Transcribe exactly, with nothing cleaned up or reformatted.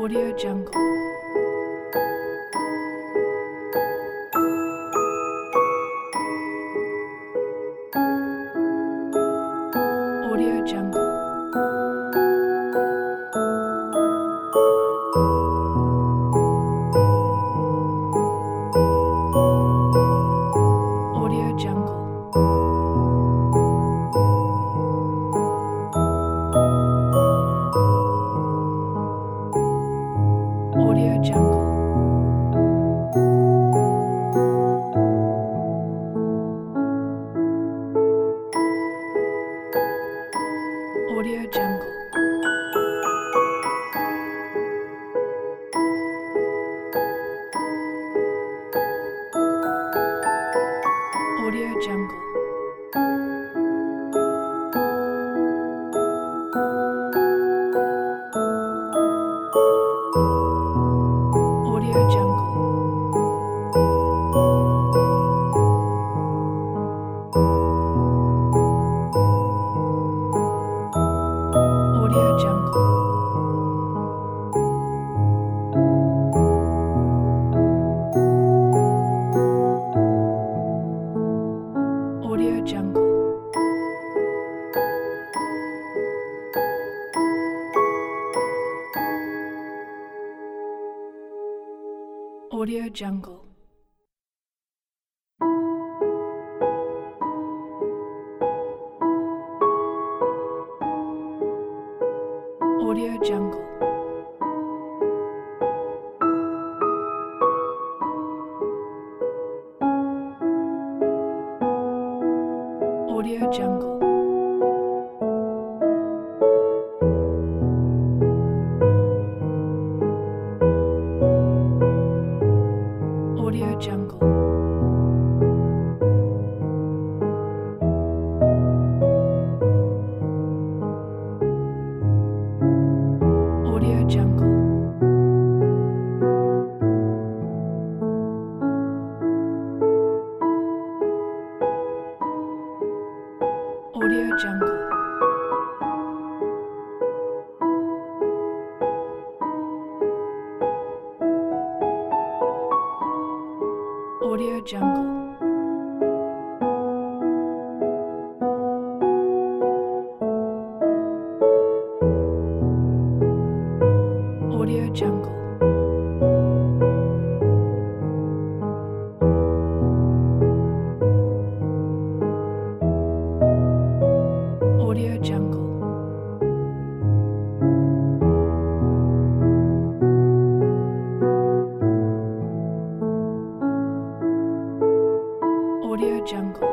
Audio Jungle. Audio Jungle. Audio Jungle. Audio Jungle. Audio Jungle. Audio Jungle. Audio Jungle. Audio Jungle. Audio Jungle. Audio Jungle. Audio Jungle. Audio Jungle. Audio Jungle. Audio Jungle. Audio Jungle. Audio Jungle. Audio Jungle. Audio Jungle. Audio Jungle.